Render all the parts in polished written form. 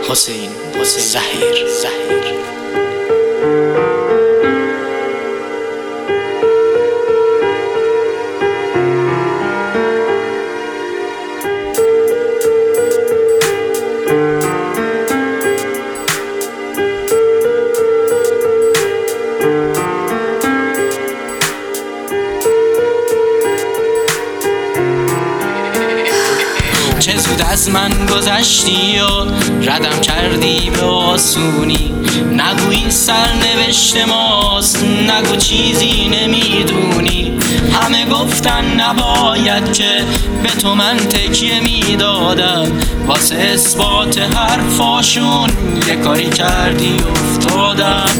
حسین زهیر. چه زود از من گذشتی و ردم کردی به آسونی. نگویی سرنوشت ماست، نگو چیزی نمیدونی. همه گفتن نباید که به تو من تکیه میدادم، واسه اثبات حرفاشون یه کاری کردی افتادم.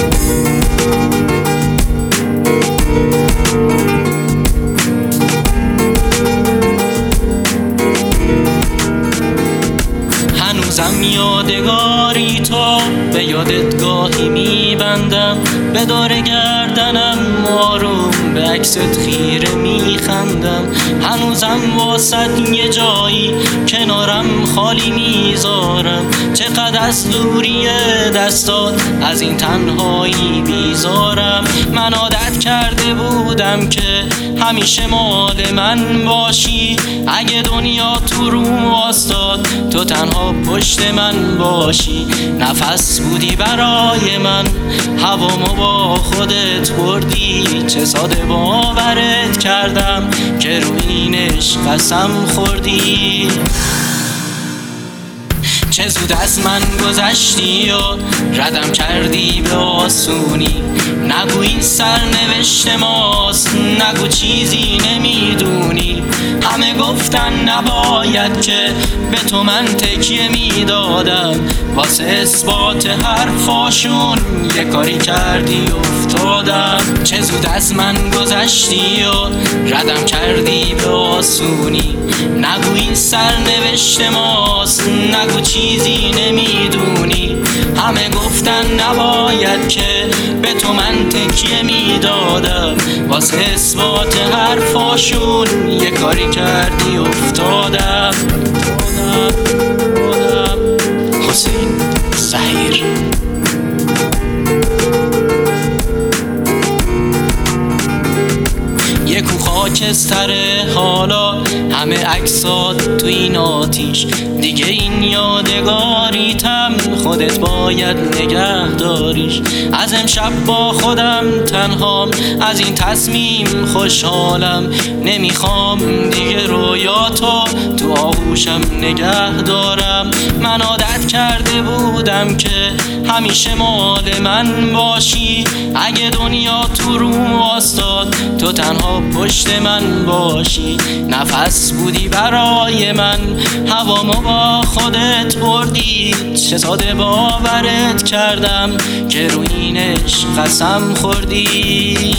هنوزم یادگاری تو به یادت گاهی میبندم، به دور گردنم آروم به عکست خیره میخندم. هنوزم واسط یه جایی کنارم خالی میذارم، چقدر از دوری دستات از این تنهایی بیزارم. من عادت کرده بودم که همیشه مال من باشی، اگه دنیا تو روم واستاد تو تنها پشت من باشی. نفس بودی برای من، هوامو با خودت بردی. چه ساده باورت کردم که روی اینش قسم خوردی. چه زود از من گذشتی و ردم کردی به آسونی. نگویی سرنوشت ماست، نگو چیزی نمیدونی. همه گفتن نباید که به تو من تکیه میدادم، واسه اثبات حرفاشون یه کاری کردی افتادم. چه زود از من گذشتی و ردم کردی به آسونی. نگویی سرنوشت ماست، نگو چیزی نمیدونی. همه گفتن نباید که به تو من تکیه میدادم، واسه اثبات حرفاشون یه کاری کردی افتادم. حسین زهیر. یکو خاکستره حالا همه عکسات تو این آتیش. دیگه این یادگاریتم خودت باید نگه داریش. از امشب با خودم تنهام، از این تصمیم خوشحالم. نمیخوام دیگه رویاتو تو آغوشم نگه دارم. من عادت کرده بودم که همیشه مال من باشی، اگه دنیا تو روم واستاد تو تنها پشت من باشی. نفس بودی برای من، هوامو با خودت بردی. چه ساده باورت کردم که روی اینش قسم خوردی.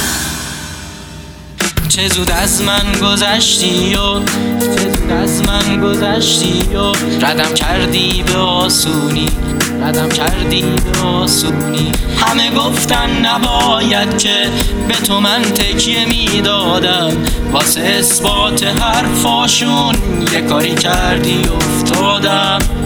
چه زود از من گذشتی و ردم کردی به آسونی. همه گفتن نباید که به تو من تکیه میدادم، واسه اثبات حرفاشون یه کاری کردی افتادم.